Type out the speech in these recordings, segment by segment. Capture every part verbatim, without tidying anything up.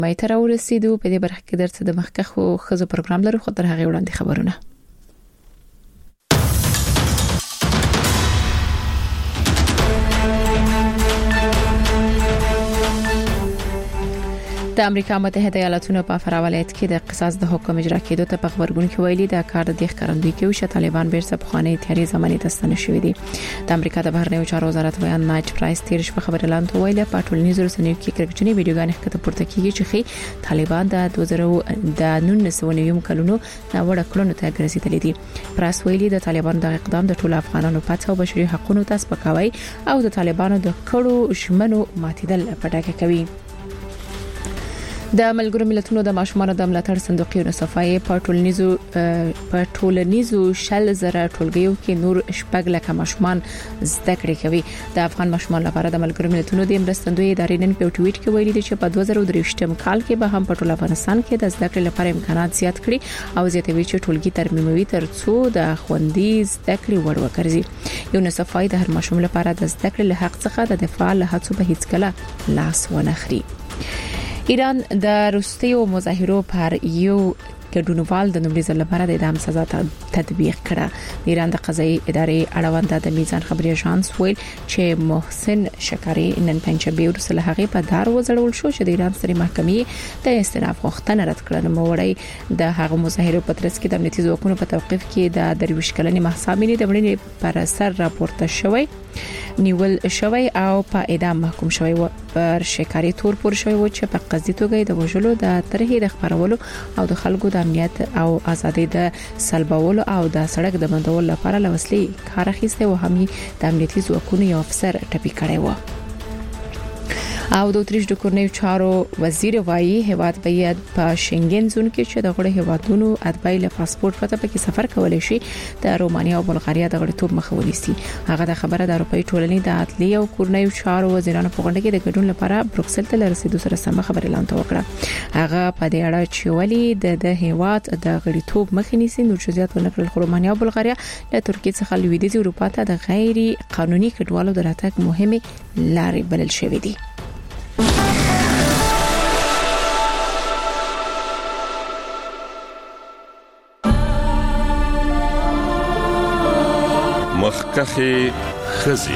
مې تر ورسېدو په دې برخه کې درته د مخکخو خزو پروګرام لرو خو تر هغه وړاندې خبرونه. د امریکا متحده ایالاتونو په فرا ولایت کې د قصاص د حکم اجرا کېدو ته په خبرګون کې ویلي دا کار د دې ښکارندوی کوي چې طالبان بیرته په خانه تیاري زماني ته ستنه شوې دي. د امریکا د بهرنیو چارو وزارت ویان نایټ پرایس تیر شپه خبر اعلان ویل په ټولنیزو رسنیو کې کرکټنی ویډیوګانې ښکته پورته کیږي چې خي طالبان د دوه زره د نولس نوي کلونو نه وړ کړنو ته ګرځېدلې دي. پرایس ویلي د طالبان د اقدام د ټولو افغانانو پاتې او بشري حقوقو ته سپکاوي او د طالبانو د کړو شمنو ماتیدل پټاکه کوي. د ملګرو ملتونو د ماشومانو د ملاتړ صندوقونو صفای په ټولنیزو په ټولنیزو شل زره ټولګیو کې نور شپږ لکه ماشومان زده کړې کوي. د افغان ماشومان لپاره د ملګرو ملتونو د مرستندوی ادارې نن په ټویټ کې ویلي دي چې په دوه زره درې کال کې به هم په ټول افغانستان کې د زده کړې لپاره امکانات زیات کړي او زیاتوي چې ټولګي ترمیموي ترڅو د خوندي زده کړې وړ وګرځي. یو صفای د هر ماشوم لپاره د زده کړې له حق څخه د دفاع له هڅو به هیڅ کله لاس ونه خري. ایران د روسیې مظاهرو پر یو ګډونوال د نومړي ځل لپاره د اعدام سزا تطبیق کړه. د ایران د قضایي ادارې اړوند د میزان خبري اژانس ویل چې محسن شکاری نن پنځه ورسره هغه په دار وزړول شو چې د ایران ستري محکمې د استئناف غوښتنه رد کړه. نو وړي د هغه مظاهرو په ترڅ کې د امنیتي ځواکونو په توقيف کې د درویش کلنې محسامینې د مړینې پر سر راپورته شوی نیول شوی او په اعدام محکوم شوی و. پر شکاری تور پور شوی و چې په قصدي توګه د وژلو د طرحې د خبرولو او د خلکو د امنیت او ازادي د سلبولو او د سړک د بندولو لپاره لوسلي کار اخیسته او هم د امنیتي ځواکونو یو افسر ټپي کړی و. او د اتریش د کورنیو چارو وزیر وایي هواد باید په شنګن زون کې چې د غړي هوادونو اتباعي له پاسپورت پرته پکې سفر کولای شي د رومانیا او بلغاریا د غړیتوب مخه ونیسي. هغه د خبره د اروپאי ټولنې د عدلیه او کورنیو چارو وزیرانو په غونډه کې د ګډون لپاره بروکسل ته رسیدو سره سم خبر اعلان وکړه. هغه په دې اړه چې ولی د هواد د غړیتوب مخه نیسي نو چې زیات ونکړل رومانیا او بلغاریا له ترکیه څخه لویدیځ اروپا ته د غیر قانوني کډوالو د راتګ مهمه لارې بلل شوې دي. مخکخي خزي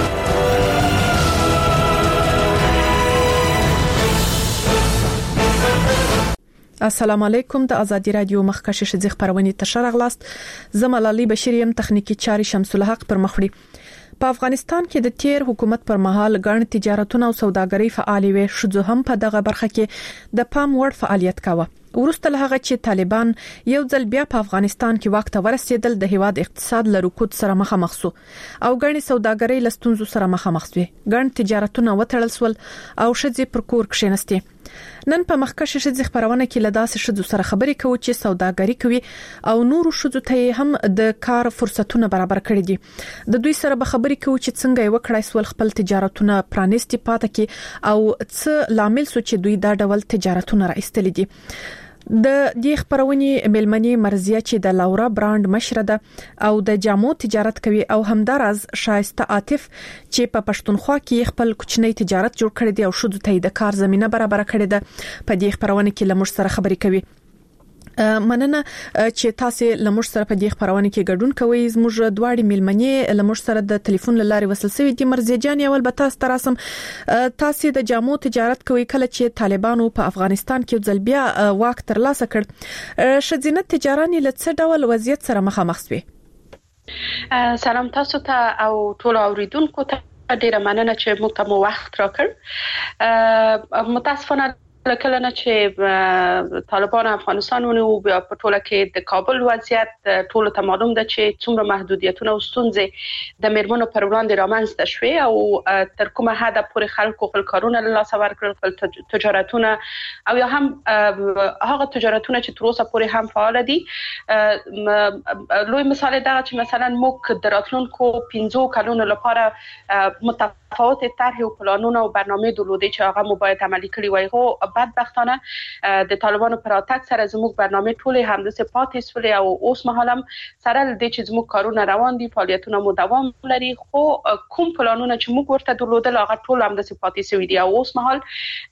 السلام علیکم. د ازادي رادیو مخکشه شزي خبرونه تشر غلاست زملالي بشریم تخنیکی چاري شمس الحق پر مخړي. په افغانستان کې د تیر حکومت پر مهال ګڼ تجارتونه او سوداګري فعالي وي شذو هم په دغه برخه کې د پام وړ فعالیت کاوه. ورسته له هغه چې طالبان یو ځل بیا په افغانستان کې وخت ورسېدل د هیواد اقتصاد له رکود سره مخامخ شو او ګڼ سوداګري لستونزو سره مخامخ شوه. ګڼ تجارتونه وټړل سول او شذې پر کور کښینستي. نن په مخکشه شذې خبرونه کې لداسې شذو سره خبرې کوي چې سوداګري کوي او نورو شذو ته هم د کار فرصتونه برابر کړي دي. د دوی سره به خبرې کوي چې څنګه یو کړای سول خپل تجارتونه پرانیستي پاتې کې او څه لامل سو چې دوی دا ډول تجارتونه راستل دي. د دې خبرونې ملمنې مرزیه چې د لاورا برانډ مشره ده او د جامو تجارت کوي او همدارز شایسته عاطف چې په پښتونخوا کې خپل کوچنی تجارت جوړ کړی دی او شذو ته د کار زمينه برابر کړې ده. په دې خبرونه کې لمر سره خبرې کوي. مننه چې تاسو لمر سره په دې خبرونه کې ګډون کوئ. زموږ دواړي ملمنې لمر سره د ټلیفون لارې وصل شوی دي. مرزي جان اول به تاسو تراسم تاسو د جامو تجارت کوي کله چې طالبانو په افغانستان کې ځل بیا واک ترلاسه کړ. شذینه تجاران له څه ډول وضعیت سره مخامخ شوي؟ سلام تاسو ته او ټول اوریدونکو ته ډیره مننه چې موږ ته مو وخت راکړ. متاسفانه کله نه چې طالبان افغانستان ونیو په ټوله کې د کابل وضعیت ټول ته معلوم ده چې څومره محدودیتونه او ستونزې د میرمنو پر وړاندې رامنځته شوې او تر کومه حد پورې خلکو خپل کارونه له لاسه ورکړل، خپل تجارتونه او یا هم هغه تجارتونه چې تر اوسه پورې هم فعال دي. لوی مثال دا چې مثلا موږ د راتلونکو پنځو کلونو لپاره متفق متفاوت طرح او پلانونه او برنامه درلودي چې هغه مو باید عملي کړی وای. خو بدبختانه د طالبانو پر اتاک سره زموږ برنامه ټوله همداسې پاتې سولې او اوس مهال هم سره د دې چې زموږ کارونه روان دي، فعالیتونه مو دوام لري، خو کوم پلانونه چې موږ ورته درلودل هغه ټول همداسې پاتې سوي دي. او اوس مهال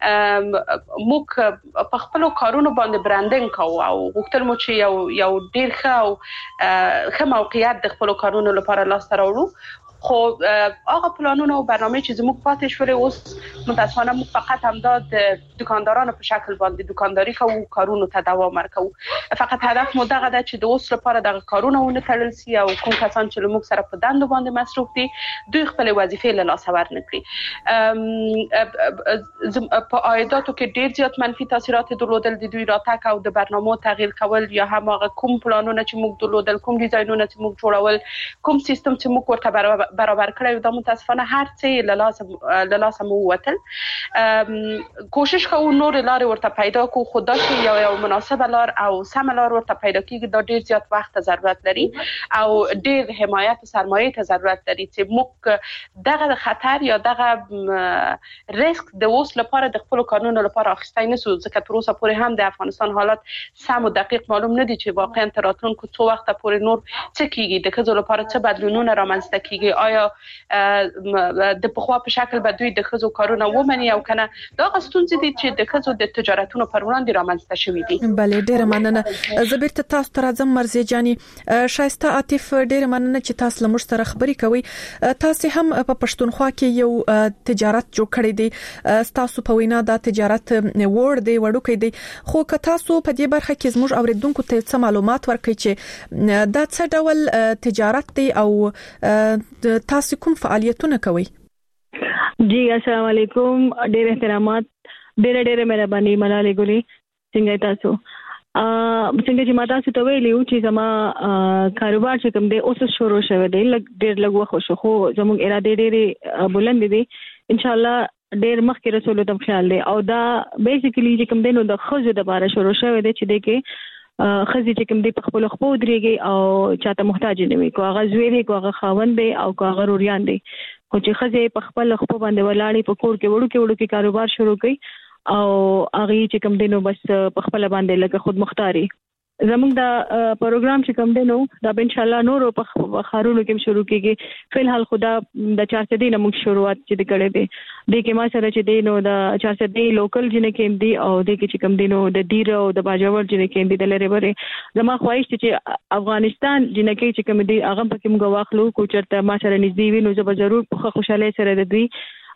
موږ په خپل کارونو باندې برانډینګ کوو او غوښتل مو چې یو یو ډیر ښه او ښه موقعیت د خپل کارونو لپاره لاس ته راوړو. خو هغه پلانونه او برنامه چې زموږ پاتې شوې اوس متاسفانه موږ فقط همدا د دکاندارانو په شکل باندې دکانداری کوو، کارونو ته دوام ورکوو. فقط هدف مو دغه ده چې د اوس لپاره دغه کارونه ونه تړل سي او کوم کسان چې موږ سره په دندو باندې مصروف دي دوی خپل وظیفې له لاسه ورنکړي. په عایداتو کې ډیر زیات منفي تاثیرات درلودل د دوی راتګ او د برنامو تغییر کول یا هم هغه کوم پلانونه چې موږ درلودل، کوم ډیزاینونه چې موږ جوړول، کوم سیستم چې موږ ورته برابر کړی دا متاسفانه هر څه له لاس له لاس مو وتل. کوشش کوو نور لارې ورته پیدا کو، خو دا چې یو یو مناسبه لار او سم لار ورته پیدا کیږي دا ډیر زیات وخت ته ضرورت لري او ډیر حمایت سرمایه ته ضرورت لري چې موږ دغه خطر یا دغه ریسک د اوس لپاره د خپل قانون لپاره اخیستای نسو، ځکه تر اوسه پورې هم د افغانستان حالت سم او دقیق معلوم نه دي چې واقعا تر راتلونکو څو وخت پورې نور څه کیږي، د خځو لپاره څه بدلونونه رامنځته کیږي، آیا د پخوا په شکل به دوی د خځو کارونه ومني او کنه. دا غستونځ دي چې د خځو د تجارتونو پر وړاندې رامنځته شوي دي. بله ډیره مننه. زبیرته تاسو ته راځم مرزي جاني. شایسته عاطف ډیره مننه چې تاسو له موږ سره خبرې کوي. تاسو هم په پښتونخوا کې یو تجارت جوړ کړی دی، تاسو په وینا دا تجارت وړ دی وړوکی دی، خو که تاسو په دې برخه کې زموږ اوریدونکو ته څه معلومات ورکړئ چې دا څه ډول تجارت دی او تاسو کوم فعالیتونه کوي؟ جی السلام علیکم، ډېر احترامات، ډېر ډېر مهرباني ملالۍ ګلي. څنګه تاسو؟ ا څنګه چې ما تاسو ته ویلو چې زما کاروبار چې کوم دی اوس شروع شوی دی، لږ ډېر لږ وخت شو، خو زموږ اراده ډېرې بلند دي. ان شاء الله ډېر مخکې رسول ته خیال دی او دا بیسیکلی چې کوم دی نو د خځو د لپاره شروع شوی دی چې د کې خزي چې کوم دی په خپل خپل درېږي او چاته محتاج نه وي، کو هغه زوی دی، کو هغه خاوند دی او کو هغه روریان دی. خو چې خزي په خپل خپل باندې ولاړی په کور کې وړو کې وړو کې کاروبار شروع کړي او هغه چې کوم دی نو بس په خپل باندې لکه خود مختاري. زموږ دا پروګرام چې کوم دی نو دا ان شاء الله نور په خارونو کې شروع کیږي. فلحال خدا د چار سدي نه موږ شروعات چې کړې دي د کې ما سره چې دی نو د چار سدي لوکل جن کې دی او د کې چې کوم دی نو د ډیر او د باجوړ جن کې دی د لری بره زما خواهش چې افغانستان جن کې چې کوم دی هغه په کوم غواخلو کو چرته ما سره نږدې وي نو زه به ضرور په خوشاله سره د دوی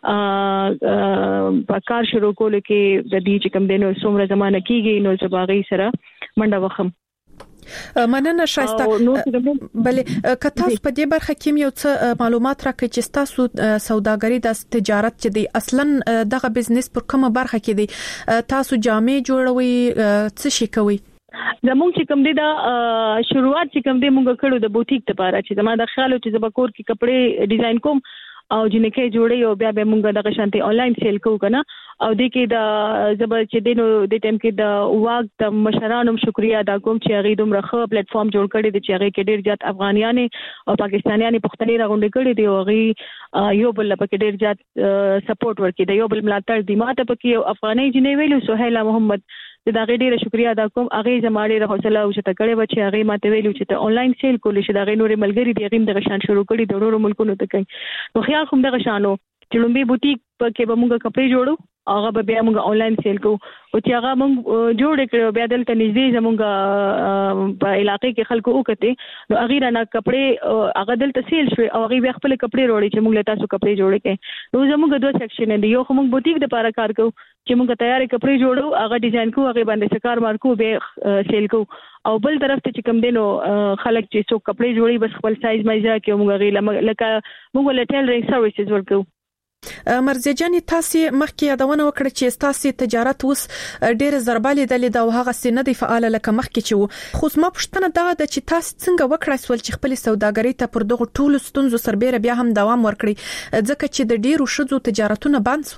په کار شروع کول کې د دې چې کوم دی نو څومره زمانه کیږي نو زباغي سره منډه وخم. مننه شایسته. بله که تاسو په دې برخه کې یو څه معلومات راکړئ چې تاسو سوداګری د تجارت چې دی اصلا دغه بزنس پر کومه برخه کې دی، تاسو جامې جوړوي څه شي کوي؟ زموږ چې کوم دی دا شروعات چې کوم دی موږ کړو د بوتیک لپاره چې زما د خیال چې زما کور کې کپڑے ډیزاین کوم او جنکه جوړي او بیا به موږ دغه شانتي آنلاین سیل کوو کنه او د کې دا زبر چې دینو د ټیم کې د واګ د مشرانو شکریا ادا کوم چې هغه دومره ښه پلیټ فارم جوړ کړی دی چې هغه کې ډیر زیات افغانیان او پاکستانیان پښتني راغونډ کړي دی او هغه یو بل په ډیر زیات سپورټ ورکړي دی، یو بل ملاتړ دی. ماته پکې یو افغاني جنې ویلو سهیلا محمد دا غي ډیره شکریا ادا کوم، هغه زماړي حوصله او چې تکړه و چې هغه ماته ویلو چې ته آنلاین سیل کولې شي، دا غي نورې ملګری دی غیم د شان شروع کړي د نورو ملکونو ته کوي. نو خیال کوم دغه شانو چې لومبي بوتیک کې به موږ کپڑے جوړو، هغه به بیا موږ آنلاین سیل کوو او چې هغه موږ جوړ کړو بیا دلته نږدې زموږ په علاقې کې خلکو وکړي نو هغه نه کپڑے هغه دلته سیل شوی او هغه بیا خپل کپڑے وروړي چې موږ له تاسو کپڑے جوړ کړي. نو زموږ دوه سیکشن دي، یو موږ بوتیک د لپاره کار کوو چې موږ تیار کپڑے جوړو، هغه ډیزاین کوو، هغه باندې سکار مارکو به سیل کوو او بل طرف ته چې کوم دینو خلک چې څو کپڑے جوړي بس خپل سایز مایزا کې موږ غي لکه موږ له ټیلرینګ سرویسز ورکو. مرزي جاني تاسو مخکې یادونه وکړه چې تاسو تجارت اوس ډېر ضربالې دلې دا هغه سینه دی فعال لکه مخکې چې خو ما پښتنه دا د چې تاسو څنګه وکړای سول چې خپل سوداګری ته پر دغه ټولو ستونزو سربېره بیا هم دوام ورکړي ځکه چې د ډېرو شذو تجارتونه بند سول؟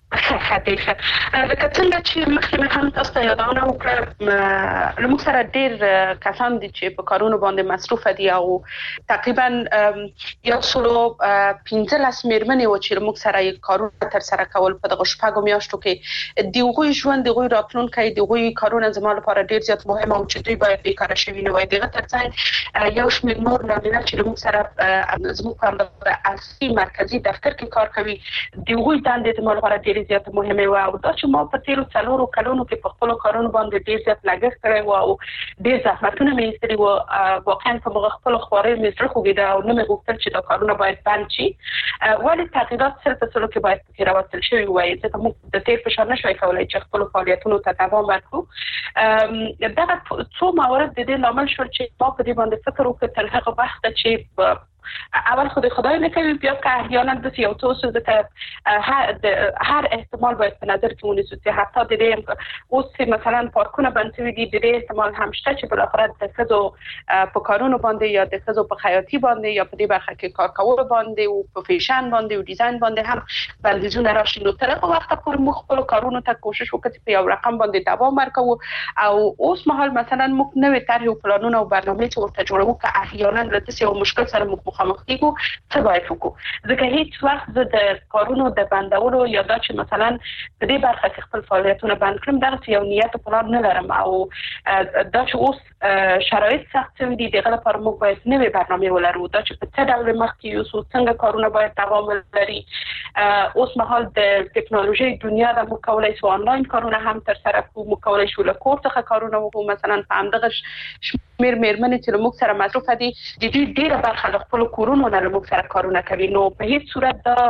حقیقه لکه څنګه چې مخکې هم تاسو ته یادونه وکړه موږ سره ډېر کسان دي چې په کارونو باندې مصروف دي او تقریبا یو سلو پنځلس میرمنې و چې موږ سره کارونه تر سره کول په دغه شپږو میاشتو کې دی غوي ژوند دی غوي راتلونکي دی غوي کارونه زما لپاره ډېر زیات مهم او چې دوی باید بیکاره شوي نه وي دغه ترڅنګ یو شمېر نور نارینه چې موږ سره زموږ په اصلي مرکزی دفتر کې کار کوي دی غوي دندې زما لپاره ډېر زیات مهمه و او دا چې ما په تیرو څلورو کلونو کې په خپل کارونو باندې ډېر زیات لګښت کړی و او ډېر زحمتونه مې ایستلي و واقعا په موږ خپل خواري مې سره خوګیده او نه مې غوښتل چې دا کارونه باید بند شي ولی تغییرات سره په سلوک کې باید پکې راوستل شوي وای چې موږ د تیر فشار نشوي کولای چې خپل فعالیتونو ته دوام ورکړو دا څو موارد د دې لامل شول چې ما په دې باندې فکر وکړ تر هغه وخت چې اول خود خدای نکوي بیا که احیانا د یو څه څه د هر هر احتمال باید په نظر کې ونیسو چې حتی د دې اوس مثلا پارکونه بند شوي دي د دې احتمال هم شته چې بل اخر د ښځو په کارونو باندې یا د ښځو په خیاطي باندې یا په دې برخه کې کار کول باندې او په فیشن باندې او ډیزاین باندې هم بندیزونه راشي نو تر هغه وخت پورې موږ خپل کارونو ته کوشش وکړو چې په یو رقم باندې دوام ورکړو او اوس مهال مثلا موږ نوې طرح او پلانونه او برنامه چې ورته جوړو که احیانا د څه مشکل سره مخ مخامخ کیږو څه باید وکړو ځکه هیڅ وخت زه د کارونو د بندولو یا دا چې مثلا په دې برخه کې خپل فعالیتونه بند کړم دغه یو نیت او پلان نه لرم او دا چې اوس شرایط سخت شوي دي دغه لپاره موږ باید نوې برنامه ولرو دا چې په څه ډول مخکې یو څنګه کارونه باید دوام ولري اوس مهال د ټکنالوژي دنیا د موږ کولای شو آنلاین کارونه هم تر سره کوو موږ کولای شو له کور څخه کارونه وکړو مثلا په همدغه شمیر میرمنې چې موږ سره مصروف دي د دې ډیره برخه د خپل کورونو نه موږ سره کارونه کوي نو په هیڅ صورت دا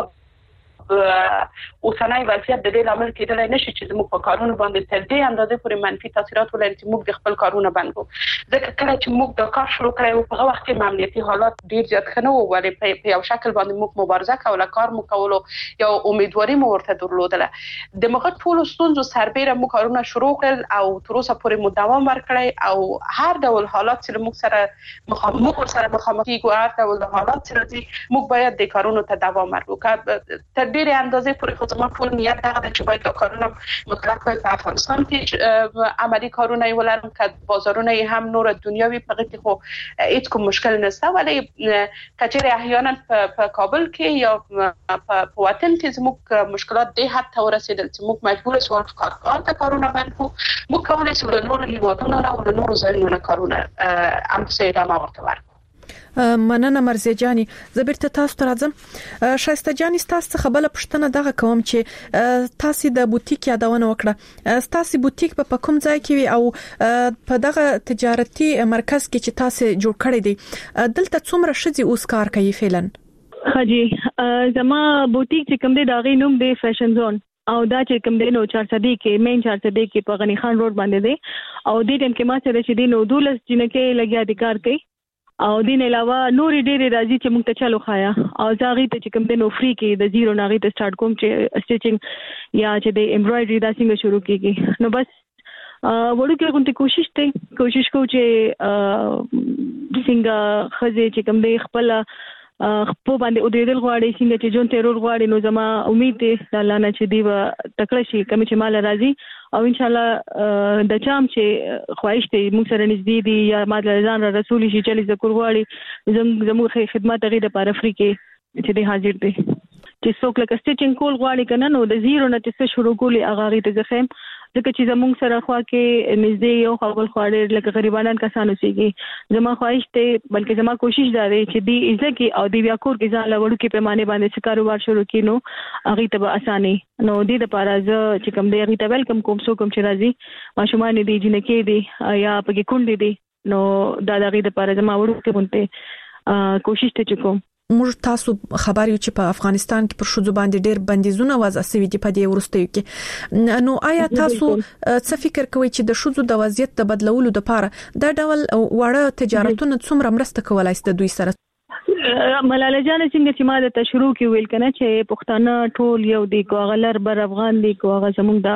اوسنۍ وضعیت د دې لامل کېدلای نشي چې موږ په کارونو باندې تر دې اندازې پورې منفي تاثیرات ولري چې موږ د خپل کارونه بند کړو ځکه کله چې موږ د کار شروع کړو په هغه وخت کې امنیتي حالات ډیر زیات ښه نه وو ولې په یو شکل باندې موږ مبارزه کوله کار مو کولو یا امیدواري مو ورته درلودله د مغه ټول ستونزو سربېره موږ کارونه شروع کړل او تر اوسه پورې مو دوام ورکړی او هر ډول حالات چې موږ سره مخامخ سره مخامخ کیږو هر ډول حالات چې راځي موږ باید د کارونو ته دوام ورکړو تر ډیره اندازې پورې خو زما ټول نیت دا دی چې باید دا کارونه مطلق په افغانستان کې عملی کارونه ولرم که بازارونه هم نور دنیاوی په کې خو هیڅ کوم مشکل نشته ولی کچېره احیانا په کابل کې یا په وطن کې زموږ مشکلات د حد ته ورسېدل چې موږ مجبور شو کارکار ته کارونه بند کړو موږ کولای شو له نورو هیوادونو او له نورو ځایونو کارونه هم څه ادامه ورته ورکړو مننه مرزي جاني زبرته تاسو ته راځم شایسته جاني تاسو څخه بل پښتنه دغه کوم چې تاسو د بوتیک یادونه وکړه تاسو بوتیک په کوم ځای کې وي او په دغه تجارتي مرکز کې چې تاسو جوړ کړی دی دلته څومره شذي اوس کار کوي فعلا خجي زما بوتیک چې کوم دی دا غي نوم دی فیشن زون او دا چې کوم دی نو چار صدی کې مین چار صدی کې په غنی خان روډ باندې دی او دې ټیم کې ما سره چې دی نو دولس جنکه لګیا دي کار کوي او دین علاوه نورې ډېرې راځي چې موږ ته چالو خایا او ځاغي ته چې کوم د نو فری کې د زیرو ناغي ته سٹارټ کوم چې سټیچینګ یا چې د امبرايډري دا څنګه شروع کیږي نو بس وړو کې کوم ته کوشش ته کوشش کو چې څنګه خزه چې کوم د خپل خپل باندې او دېدل غواړي څنګه چې جون تیرور غواړي نو زما امید ده الله نه چې دی تکړه شي کوم چې مال راځي او ان شاء الله د چام چې خواهش ته موږ سره نږدې دي یا ماده ځان را رسول شي چې لږ غواړي زموږ خدمات غي د پاره فری کې چې دی حاضر دي چې څوک لکه سټیچینګ کول غواړي کنه نو د زیرو نه چې شروع کولی هغه غي ته ځخم ځکه چې زموږ سره خوا کې نږدې یو خپل خواړه لکه غریبانان کسان اوسېږي زما خواهش ته بلکې زما کوشش دا دی چې دی عزت کې او دی بیا کور کې ځان لوړو کې پیمانه باندې څه کاروبار شروع کینو هغه ته به اساني نو دې د پاره ز چې کوم دی هغه ته ویلکم کوم سو کوم چې راځي ماشومان دي جنکې دي یا پکې کونډې دي نو دا دغه د پاره زما وړو کې بونته کوشش ته کوم موږ تاسو خبر یو چې په افغانستان کې پر شذو باندې ډېر بندیزونه وضع شوي دي په دې ورستیو کې نو آیا تاسو څه فکر کوئ چې د شذو د وضعیت د بدلولو لپاره دا ډول وړه تجارتونه څومره مرسته کولای شي د دوی سره ملاله جان څنګه چې ما د تشروع کې ویل کنه چې پښتانه ټول یو دی کوغلر بر افغان دی کوغه زموږ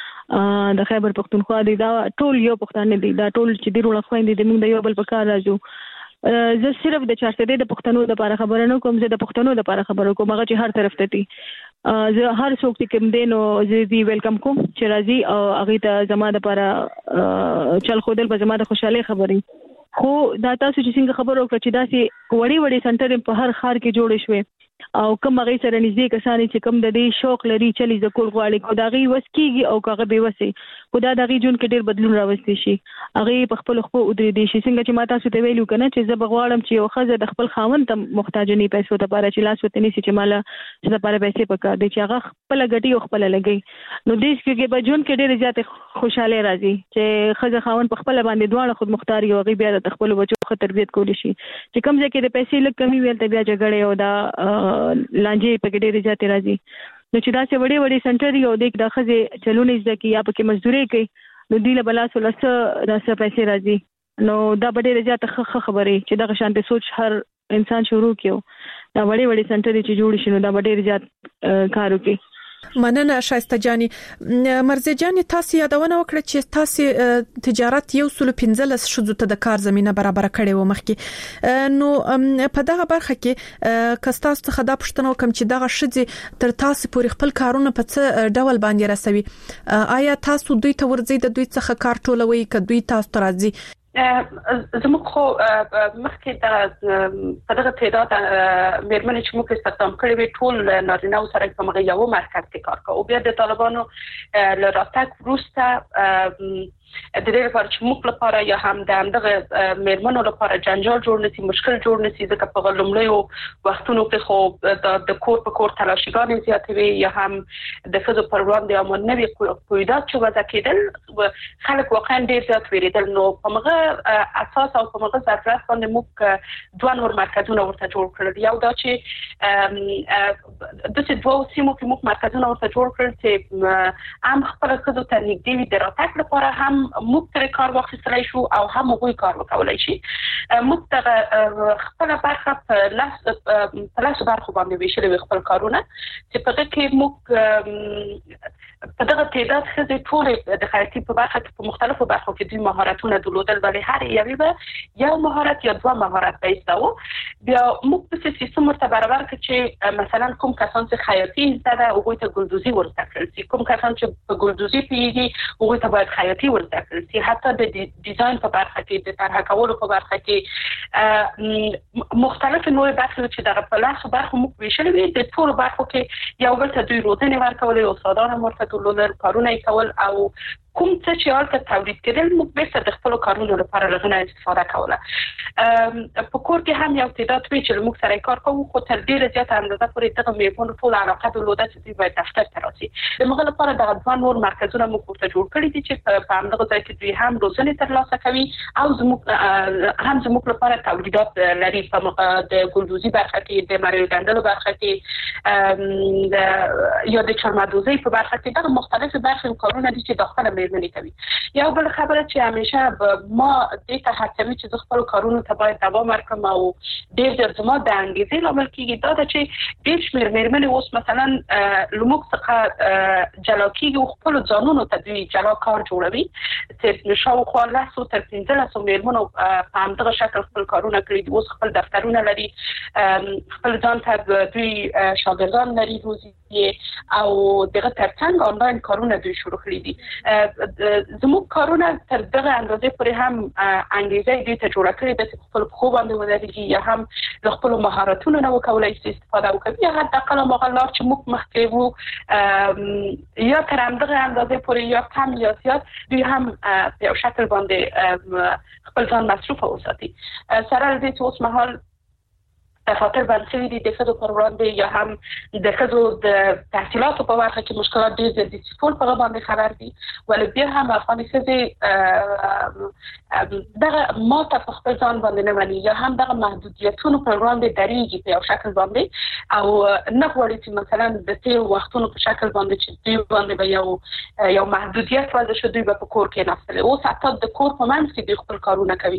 دا د خیبر پختونخوا دی دا ټول یو پښتانه دی دا ټول چې ډیرونه خويندې د موږ د یو بل په کار راځو زه صرف د چارسدې د پښتنو د لپاره خبره نه کوم زه د پښتنو د لپاره خبره کوم هغه چې هر طرف ته دي زه هر څوک چې کوم دین او زه دی ویلکم کوم چې راځي او هغه ته زما د لپاره چل خودل په زما د خوشاله خبرې خو دا تاسو چې څنګه خبر وکړه چې داسې وړي وړي سنټر په هر خار کې جوړ شوي او کوم هغه سره نږدې کسان چې کوم د دې شوق لري چې د کول غواړي کو دا غي وسکیږي او کاغه به وسی خدا د غي جون کې ډیر بدلون راوستي شي هغه په خپل خو ودرې دي شي څنګه چې ما تاسو ته ویلو کنه چې زه بغواړم چې یو خزه د خپل خاوند ته محتاج نه پیسو ته لپاره چې لاس وته نشي چې مال چې لپاره پیسې پکار دي چې هغه خپل غټي او خپل لګي نو دیس کې به جون کې ډیر زیات خوشاله راځي چې خزه خاوند په خپل باندې دواړه خود مختاري او غي بیا د خپل بچو خو تربيت کولی شي چې کوم ځکه د پیسې لږ کمی ویل ته بیا جګړه او دا لانجې په ډېر زیات راځي نو چې دا چې وړي وړي سنټر یو د دغه چلونه ځکه یا په کې مزدوري کوي نو دی له بلا سره راځي پیسې راځي نو دا ډېر زیات خبرې چې دغه شانته سوچ هر انسان شروع کیو دا وړي وړي سنټر چې جوړ شي نو دا ډېر زیات کار وکړي مننه شایسته جاني مرزي جاني تاسو یادونه وکړه چې تاسو تجارت یو سل پنځلس شذو ته د کار زمينه برابر کړي و مخکې نو په دغه برخه کې کستاس څخه د پښتنو کم چې دغه شذي تر تاسو پورې خپل کارونه په څه ډول باندې رسوي آیا تاسو دوی ته ورځي د دوی څخه کار ټولوي ک دوی تاسو ته راځي زموږ خو مخکې د په دغه تعداد مېرمنې چې موږ استخدام کړې وي ټول نارینه او سره په مغه یو مرکز کې کار کوي او بیا د طالبانو له راتګ وروسته د دې لپاره چې موږ لپاره یا هم د دغه مېرمنو لپاره جنجال جوړ نشي مشکل جوړ نشي ځکه په غلملو وختونو کې خو د کور په کور تلاشيګانې زیاتوي یا هم د فزو پر وړاندې امن نوي قیودات چې وضع کېدل خلک واقعا ډېر زیات ویریدل نو په مغه اساس او په مغه ضرورت باندې موږ دوه نور مرکزونه ورته جوړ کړل یو دا چې د څه دوه سیمو کې موږ مرکزونه ورته جوړ کړل چې عام خپل خزو ته نږدې وي د راتګ لپاره هم موږ تر کار واخیستلای شو او هم موږ کار وکولای شي موږ ته خپل برخه په لاس په لاس برخه باندې ویشل خپل کارونه چې په دغه کې موږ په دغه تعداد خزې ټول د خیاطي په برخه کې په مختلفو برخو کې دوی مهارتونه درلودل ولې هر یوې به یو مهارت یا دوه مهارت پیسو بیا موږ په سیستم ورته برابر کړ چې مثلا کوم کسان چې خیاطي زده او غوښته ګلدوزي ورته کړل کوم کسان چې په ګلدوزي پیږي هغه ته باید خیاطي ورته کړل چې حتی د ډیزاین په برخه کې د طرح کولو په برخه کې مختلف نوع برخې چې دغه په لاس برخه موږ ویشل وي د ټول برخو کې یو بل ته دوی روزنه ورکول او استادان ورته ټولول کارونه کول او کوم څه چې حالت تولید کېدل موږ به د خپل کارونو لپاره لغونه استفاده کوله په کور کې هم یو تعداد وی چې موږ سره کار کوو خو تر ډیره زیاته اندازه پورې دغه میپونو ټول علاقه درلوده چې دوی باید دفتر ته راشي د موږ لپاره د دوه نور مرکزونه موږ ورته جوړ کړی دي چې په همدغه ځای کې دوی هم روزنه ترلاسه کوي او زموږ هم زموږ لپاره تولیدات لري په د ګلدوزي برخه کې د مریو ګندلو برخه کې یا د چرمدوزي په برخه کې دغه مختلف برخې کارونه دي چې داخله مېرمنې کوي یو بل خبره چې همیشه ما د ته هڅوي چې خپل کارونو ته باید دوام ورکړم او ډېر ډېر زما د انګیزې لامل کېږي دا چې ډېر شمېر مېرمنې اوس مثلا لموږ څخه جلا کېږي او خپل ځانونو ته دوی جلا کار جوړوي چې شاوخوا لسو تر پنځلسو مېرمنو په همدغه شکل خپل کارونه کړي دي اوس خپل دفترونه لري خپل ځان ته دوی شاګردان لري روزي او دغه ترڅنګ آنلاین کارونه دوی شروع کړي دي زموږ کارونه تر دغه اندازې پورې هم انګیزه دوی ته جوړه کړې ده چې خپل خو باندې ودرېږي یا هم د خپل مهارتونو نه وکولای شي استفاده وکړي یا حتی کله مغلار چې موږ مخکې وو یا تر همدغه اندازې پورې یا کم یا زیات دوی هم په یو شکل باندې خپل ځان مصروف وساتي سره دې چې اوس مهال خاطر باندې دي د خدو پر وړاندې یا هم د خدو د تحصیلاتو په برخه کې مشکلات ډېر زیات دي چې ټول په باندې خبر دي ولې بیا هم افغانستان دغه ماته په خپل ځان باندې نه ونی یا هم دغه محدودیتونو پر وړاندې درېږي په یو شکل باندې او نه غواړي چې مثلا د تیر وختونو په شکل باندې چې دوی باندې به یو یو محدودیت وضع شوه دوی په کور کې نفسله او حتی د کور په منځ کې د خپل کارونه کوي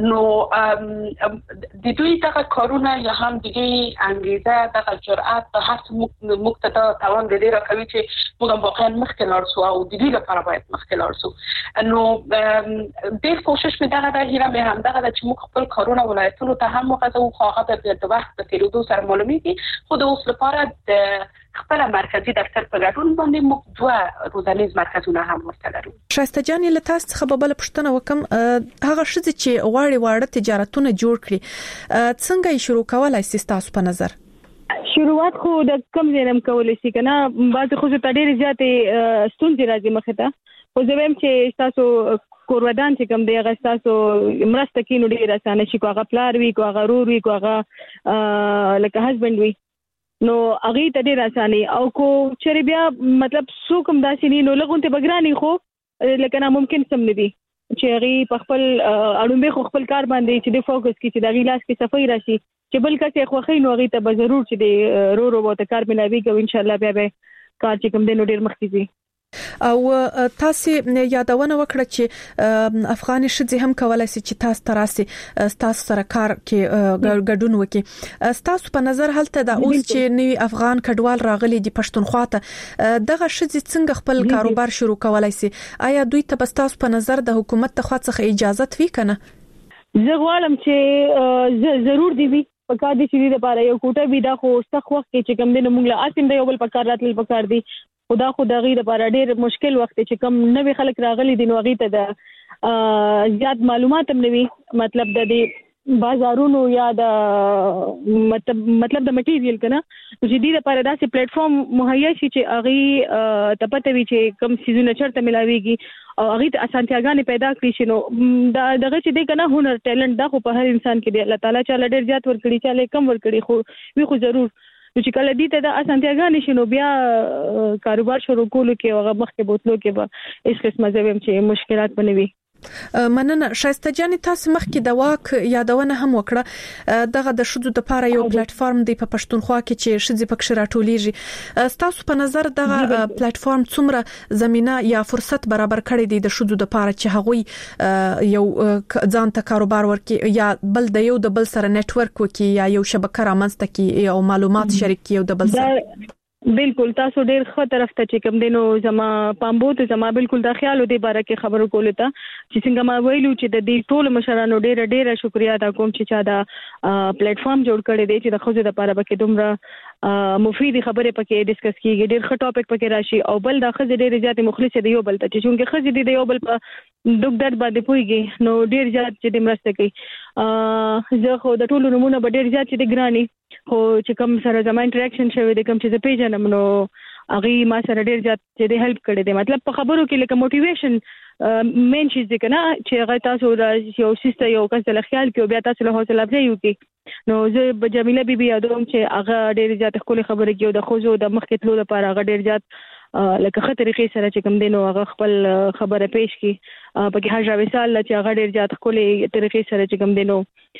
نو د دوی دغه کارونه یا هم دیگه انگیزه دغه جرأت د هر مقتدا توان د دې راکوي چې موږ واقعا مخکې لاړ شو او د دې لپاره باید مخکې لاړ شو نو ډېر کوشش مې دغه د هیله مې هم دغه چې موږ خپل کارونه ولایتونو ته هم وغځو خو هغه د وخت په تیریدو سره معلومیږي خو د اوس لپاره د خپل مرکزی دفتر په ګډون باندې موږ دوه روزنیز مرکزونه هم ورته لرو. شایسته جان له تاسو څخه بل پښتنه وکم هغه شذ چې غواړي واړه تجارتونه جوړ کړي څنګه یې شروع کولای سي تاسو په نظر؟ شروعات خو د کم زینم کولای شي کنه بعض خو ته ډېر زیاتې ستونزې راځي مخه ته خو زه ویم چې تاسو کورودان چې کوم دی هغه تاسو مرسته کینو ډېر اسانه شي کوغه پلار وی کوغه رور وی کوغه لکه هسبند وی نو هغه ته ډېر اسانه او کو چری بیا مطلب سو کوم داسې نه نو لګونته بګرانی خو لکه نه ممکن سم نه دي چې هغه په خپل اړومبه خو خپل کار باندې چې د فوکس کې چې د غیلاس کې صفای راشي چې بل کسه خو خې نو هغه ته به ضرور چې د رو رو وته کار بنوي کوي ان شاء الله بیا به کار چې کوم د نو ډېر مخکې او تاسو یادونه وکړه چې افغاني شذې هم کولای شي چې تاسو تراسي تاسو سره کار کې ګډون وکړي تاسو په نظر هلته د اوس چې نوی افغان کډوال راغلي دي پښتونخوا ته دغه شذې څنګه خپل کاروبار شروع کولای شي آیا دوی ته تاسو په نظر د حکومت ته څخه اجازه وی کنه؟ زه غواړم چې ضرور دی وي په کار دي چې لپاره یو کوټه وي دا خو سخت وخت کې چې کوم دنه موږ له اسیم د یو بل په کار راتل په کار دي خدا خدا غي لپاره ډېر مشکل وخت چې کوم نوې خلک راغلي دي نو غي ته د زیات معلومات هم نوي مطلب د دې بازارونو یا د مطلب مطلب د مټیریل کنه چې دې لپاره داسې پلیټ فارم مهیا شي چې اغي ته پته وي چې کوم سيزونه چرته ملاويږي او اغي ته اسانتیاګانې پیدا کړی شي نو دغه چې دې کنه هنر ټیلنت دا خو په هر انسان کې دی الله تعالی چې ډېر زیات ورکړي چې کم ورکړي خو وی خو ضرور چې کله دې ته د اسانتیاګانې شنو بیا کاروبار شروع کولو کې او مخکې بوتلو کې به هیڅ قسمه زویم چې مشکلات بنوي. مننه شایسته جان تاسو مخکې د واک یادونه هم وکړه دغه د شذو د لپاره یو پلیټ فارم دی په پښتونخوا کې چې شذې پکې راټولېږي تاسو په نظر دغه پلیټ فارم څومره زمينه یا فرصت برابر کړی دی د شذو د لپاره چې هغوی یو ځان ته کاروبار ورکړي یا بل د یو د بل سره نت ورک وکړي یا یو شبکه رامنځته کړي او معلومات شریک کړي یو د بل سره؟ بالکل تاسو ډېر ښه طرف ته چې کوم دینو زما پامبو ته زما بالکل د خیال او د باره کې خبرو کول ته چې څنګه ما ویلو چې د دې ټول مشرانو ډېر ډېر شکریا ادا کوم چې چا دا پلیټ فارم جوړ کړی دی چې د خوځو د لپاره پکې دومره مفید خبره پکې ډیسکس کیږي ډېر ښه ټاپک پکې راشي او بل د خوځې ډېر زیات مخلص دی یو بل ته چې څنګه خوځې دی یو بل په دوک درد باندې پويږي نو ډېر زیات چې د مرسته کوي زه خو د ټولو نمونه به ډېر زیات چې د ګرانی خو چې کوم سره زما انټریکشن شوی د کوم چې د پیژنم نو اغي ما سره ډېر زیات چې د هیلپ کړی دی مطلب په خبرو کې لکه موټیویشن مین شي ځکه نه چې هغه تاسو د یو سیستم یو کس له خیال کې بیا تاسو له حوصله افزای وکي نو زه به جمیله بیبي یادوم چې هغه ډېر زیات خپل خبره کوي د خوځو د مخکې تلو لپاره هغه ډېر زیات لکه خطر طریقې سره چې کوم دینو هغه خپل خبره پیش کی پکې حاجه وسال چې هغه ډېر زیات خپل طریقې سره چې کوم دینو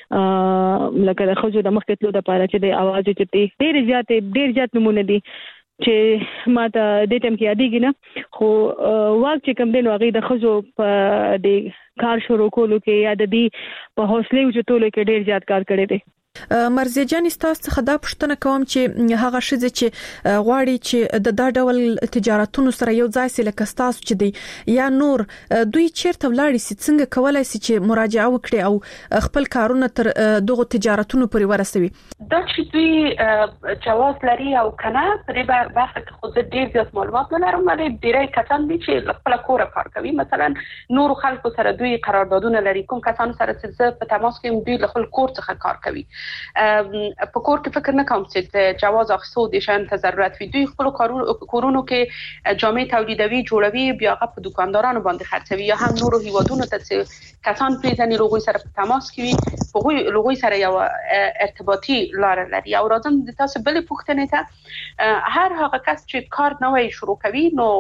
لکه د خوځو د مخکې تلو لپاره چې د आवाज چتي ډېر زیات ډېر زیات نمونه دي چې ماته د ټیم کې یادېږي نه خو واک چې کوم دینو هغه د خوځو په د کار شروع کولو کې یا د دې په حوصله او چتولو کې ډېر زیات کار کړی دی. مرزي جان تاسو څخه دا پوښتنه کوم چې هغه شذ چې غواړي چې د دا ډول تجارتونو سره یو ځای سي لکه تاسو چې دی یا نور دوی چیرته ولاړی سي څنګه کولای سي چې مراجعه وکړي او خپل کارونه تر دغه تجارتونو پورې ورسوي؟ دا چې دوی جواز لري او کنه پرې به وخت کې خود ډیر زیات معلومات نه لرم مې ډیرای کسان دي چې خپل کور کار کوي مثلا نور خلکو سره دوی قراردادونه لري کوم کسان سره چې په تماس کې دوی له خپل کور څخه کار کوي په کور کې فکر نه کوم چې جواز اخیستو د شان ته ضرورت وي دوی خپل کورونو کې جامع تولیدوي جوړوي بیا هغه په دکاندارانو باندې خرڅوي یا هم نورو هیوادونو ته کسان پیژني لوګوي سره په تماس کې وي په لوګوي سره یو ارتباطي لار لري او راځم د تاسو بل پوښتنه ته هر هغه کس چې کار نوې شروع کوي نو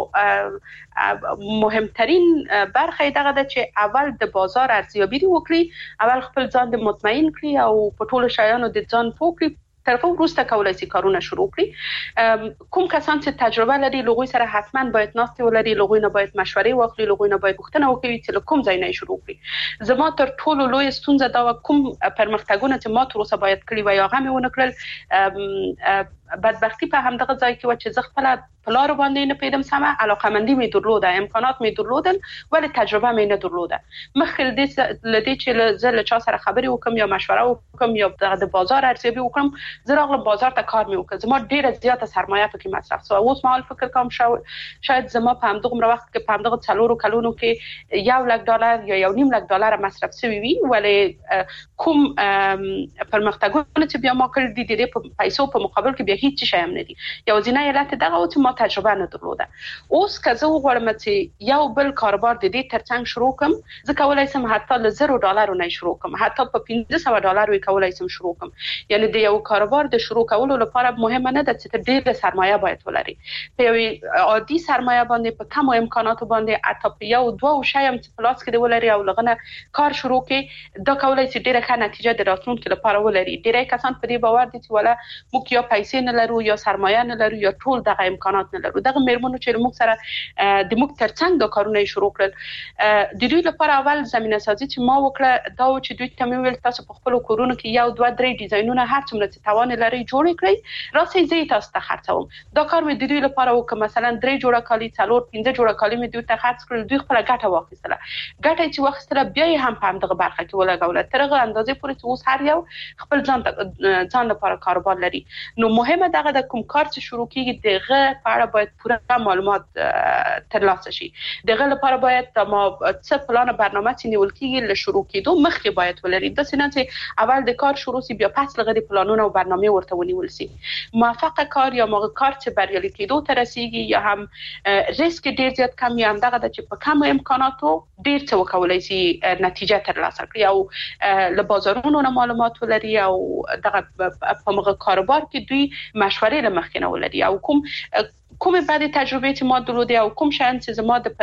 مهمترین برخه دغه ده چې اول د بازار ارزیابي وکړي اول خپل ځان د مطمئن کړي او په ټولو شایانو د ځان پوکړي طرفو وروسته کولای شي کارونه شروع کړي کوم کسان چې تجربه لري لوګوي سره حتما باید ناستي ولري لوګوي نه باید مشورې واخلي لوګوي نه باید پوښتنه وکړي چې کوم ځای نه شروع کړي زما تر ټولو لوی ستونزه دا کوم پرمختګونه چې ما تر اوسه باید کړی و یا هغه مې ونه کړل بدبختی په همدغه ځای کې و چې زه خپل پلار باندې نه پیدم سمه علاقمندي می درلوده امکانات می درلودل ولی تجربه می نه درلوده مخکې دې لدی چې زه له چا سره خبرې وکم یا مشوره وکم یا د بازار ارزیابي وکم زه راغلم بازار ته کار می وکړم زما ډیره زیاته سرمایه پکې مصرف سو اوس مهال فکر کوم شاید زما په همدغه وخت کې په همدغه څلورو کلونو کې یو لک ډالر یا یو نیم لک ډالر مصرف شوی وي ولی کوم پرمختګونه چې بیا ما کړی دي د پیسو په مقابل کې بیا هیڅ شی هم نه دي یو ځینې علت دغه او چې ما تجربه نه درلوده اوس که زه وغواړم چې یو بل کاروبار د دې ترڅنګ شروع کړم زه کولای شم حتی له زر ډالرو نه شروع کړم حتی په پنځه سوه ډالرو کولای شم شروع کړم یعنی د یو کاروبار د شروع کولو لپاره مهمه نه ده چې ډېر سرمایه باید ولري په یو عادي سرمایه باندې په کم امکاناتو باندې حتی په یو دوه شی هم چې پلاس کې ولري او لغنه کار شروع کړي دا کولای شي ډېره ښه نتیجه د راتلونکي لپاره ولري ډېری کسان په دې باور دي چې ولا موږ یا پیسې نه لرو یا سرمایه نه لرو یا ټول دغه امکانات نه لرو دغه میرمنو چې موږ سره د موږ ترڅنګ د کارونه شروع کړل د دوی لپاره اول زمينه سازي چې ما وکړه دا چې دوی ته ویل تاسو په خپل کورونو کې یو دوه درې ډیزاینونه هر څومره چې توان لري جوړ کړئ راځي زه تاسو ته خرڅوم دا کار مې د دوی لپاره وکړ مثلا درې جوړه کالی څلور پنځه جوړه کالی مې دوی ته خرڅ کړل دوی خپل ګټه واخیستله ګټه چې واخیستله بیا یې هم په همدغه برخه کې ولګول ترغه اندازې پورې چې اوس هر یو خپل ځان ځان لپاره کاروبار لري نو مهمه دغه د کوم کار چې شروع کیږي دغه لپاره باید پوره معلومات ترلاسه شي دغه لپاره باید ما څه پلان برنامه چې نیول کیږي له شروع کېدو مخکې باید ولري د سینه چې اول د کار شروع سي بیا پس لغړي پلانونه او برنامه ورته ونیول سي موفق کار یا موږ کار چې بریالي کېدو ته رسیږي یا هم ریسک ډیر زیات کم یا هم دغه چې په کم امکاناتو ډیر څه وکولای شي نتیجه ترلاسه کړي او له بازارونو نه معلومات ولري او دغه په موږ کاروبار کې دوی مشورې لمخې نه ولري او کوم کومه بعد تجربه چې ما درلوده او کوم شان چې زما د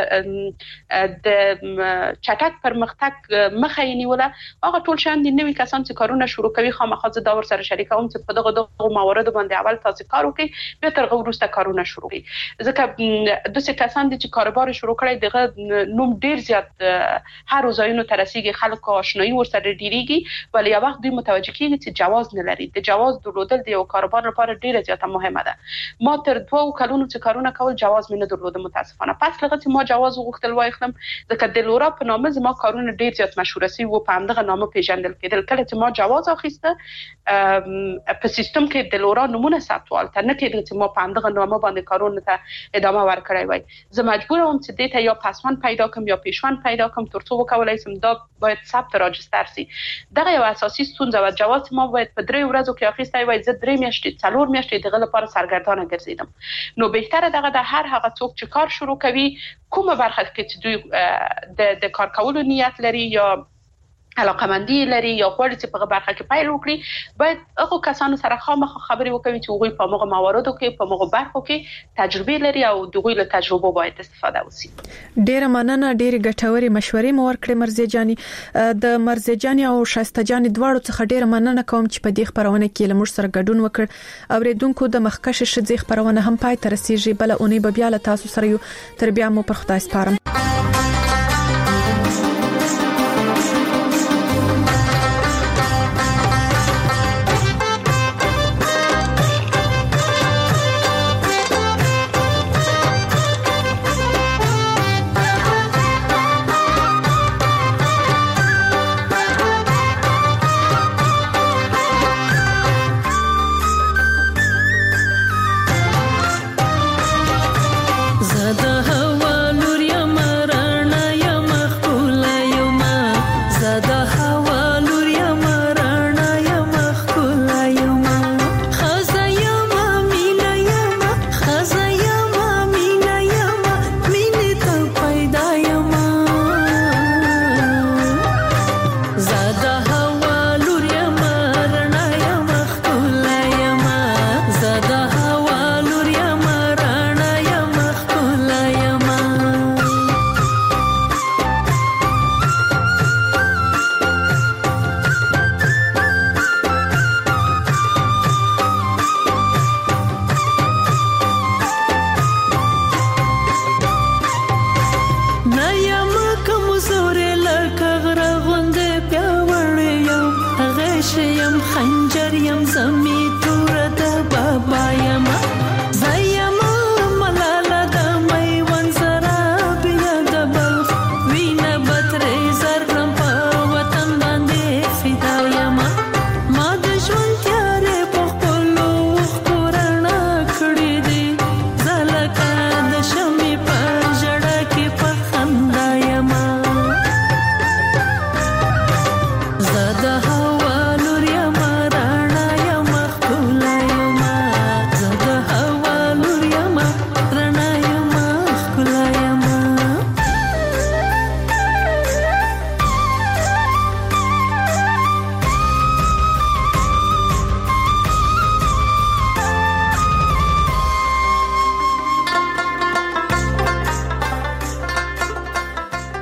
د چټک پرمختګ مخه یې نیوله هغه ټول شان دي نوې کسان چې کارونه شروع کوي خامخا زه دا ور سره شریکوم چې په دغه دغه موارد باندې اول تاسو کار وکړئ بیا تر وروسته کارونه شروع کړئ ځکه د څه کسان دي چې کاروبار شروع کړي دغه نوم ډیر زیات هر ځایونو ته رسیدي خلکو آشنایی ور سره ډیریږي ولی یو وخت دوی متوجه کیږي چې جواز نه لري د جواز درلودل د یو کاروبار لپاره ډیره زیاته مهمه ده ما تر دوه کلونو چې کارونه کول جواز مې نه درلوده متاسفانه پس لغه چې ما جواز وغوښتل واخلم ځکه د لورا په نامه زما کارونه ډیر زیات مشهور سي وو په همدغه نامه پیژندل کېدل کله چې ما جواز اخیسته په سیستم کې د لورا نمونه ثبتول ته نه کېدل چې ما په همدغه نامه باندې کارونه ته ادامه ورکړی وای زه مجبور وم چې دې ته یا پسوند پیدا کوم یا پیشوند پیدا کوم ترڅو وکولای سم دا باید ثبت راجستر سي دغه یو اساسي ستونزه و جواز ما باید په درې ورځو کې اخیستای وای زه درې میاشتې څلور میاشتې دغه لپاره سرګردانه ګرځیدم نو بهتره دغه د هر هغه څوک چې کار شروع کوي کومه برخه کې چې دوی د د کار کولو نیت لري یا علاقمندي لري یا غواړي چې په برخه کې پیل وکړي باید هغه کسانو سره خامخا خبرې وکړي چې هغوی په هغه مواردو کې په هغه برخو کې تجربه لري او دغه له تجربه باید استفاده وشي ډیره مننه ډیره ګټوري مشورې مو ورکړې مرزي جاني د مرزي جاني او شایسته جاني دواړو څخه ډیره مننه کوم چې په دې خبرونه کې له موږ سره ګډون وکړ اوریدونکو د مخکشه شې خبرونه هم پای ته رسیږي بل اونۍ به بیا له تاسو سره یو تر بیا مو پر خدای سپارم